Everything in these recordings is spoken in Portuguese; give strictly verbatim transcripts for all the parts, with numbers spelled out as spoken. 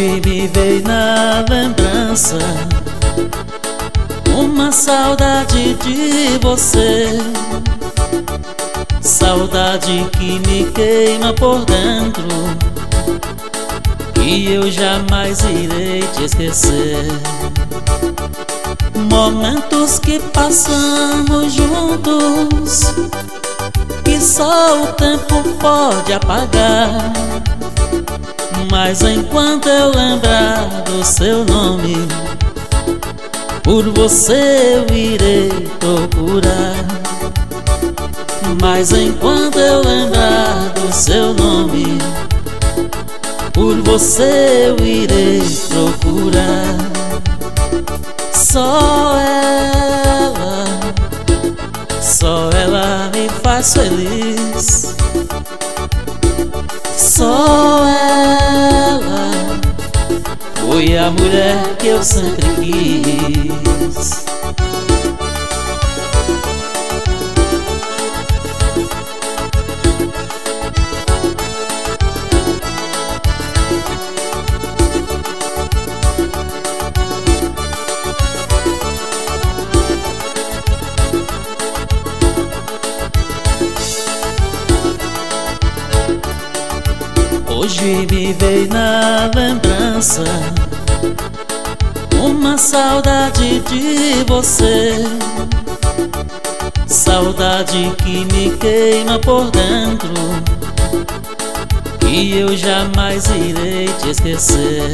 Hoje me veio na lembrança uma saudade de você, saudade que me queima por dentro, que eu jamais irei te esquecer. Momentos que passamos juntos, que só o tempo pode apagar. Mas enquanto eu lembrar do seu nome, por você eu irei procurar. Mas enquanto eu lembrar do seu nome, por você eu irei procurar. Só ela, só ela me faz feliz. Só ela foi a mulher que eu sempre quis. Hoje me veio na lembrança uma saudade de você, saudade que me queima por dentro, que eu jamais irei te esquecer.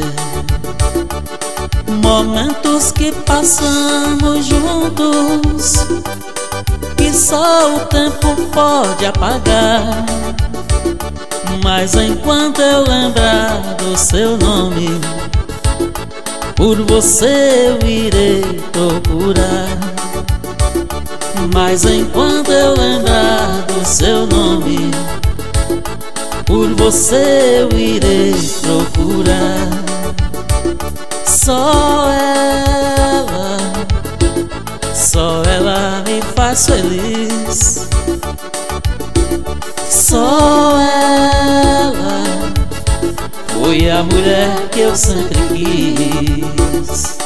Momentos que passamos juntos, que só o tempo pode apagar. Mas enquanto eu lembrar do seu nome, por você eu irei procurar. Mas enquanto eu lembrar do seu nome, por você eu irei procurar. Só ela, só ela me faz feliz. Só ela foi a mulher que eu sempre quis.